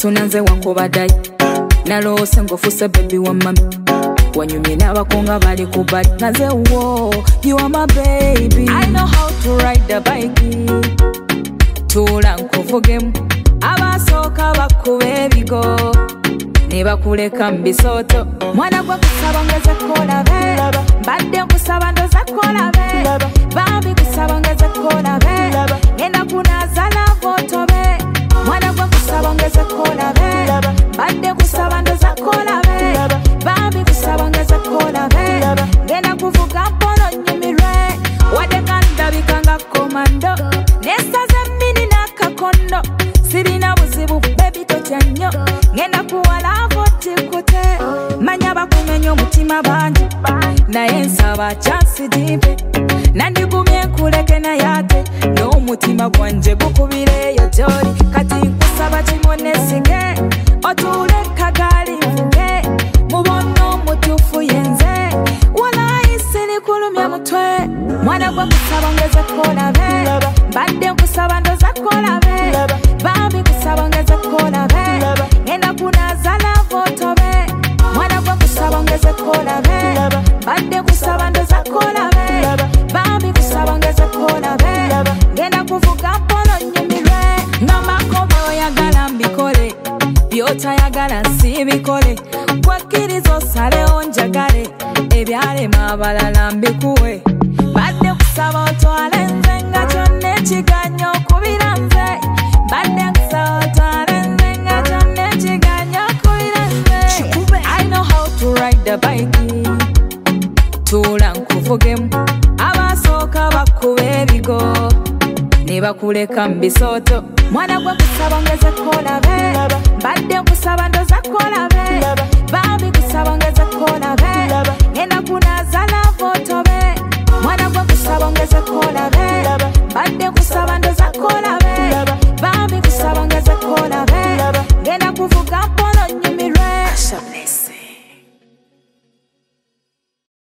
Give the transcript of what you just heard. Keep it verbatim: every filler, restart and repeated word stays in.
tunanze wankubadai nalose ngofuse baby wa mami wanyumye n'abakonga bali ku bali naze wo you are my baby I know how to ride the bike tula nkuvugemu abasooka bakube ebigo ne bakuleka mbisoto mwana gwa kusaba ngeze kolabe badde kusaba ndoza kolabe babi kusaba ngeze kolabe ngenda kunazala votobe mwana gwa kusaba ngeze kolabe badde kusaba ndoza kolabe babi kusaba ngeze kolabe ngenda kuvuga mpono nyimirwe wade kanda bikanga komando nesaze mini nakakondo sirina buzibu baby totyanyo ngenda kuwala votikute manya bakumenya omutima banji naye nsaba chance dipe nandigumye kuleke na yate n'omutima gwanje gukubireyo joli kati nkusaba kimonesige otule kagali mvuge mubono mutufu yenze wala isini kulumya mutwe mwana gwa kusaba ngeze kolabe badde kusaba ndoza kolabe babi kusaba ngeze kolabe ngenda kunazala votobe mwana gwa kusaba ngeze kolabe badde kusaba ndoza kolabe babi kusaba ngeze kolabe ngenda kuvuga mpono nyimirwe ngambako byoyagala mbikole byotayagala sibikole gwakiriza osalewo njagale ebyalema abalala mbikuwe badde kusaba otwale nze nga kyonna ekiganyo okubira nze badde kusaba otwale nze nga kyonna ekiganyo okubira nze I know how to ride the bike tula nkuvugemu abasooka bakube ebigo ne bakuleka mbisoto mwana gwa kusaba ngeze kolabe badde kusaba ndoza kolabe babi kusaba ngeze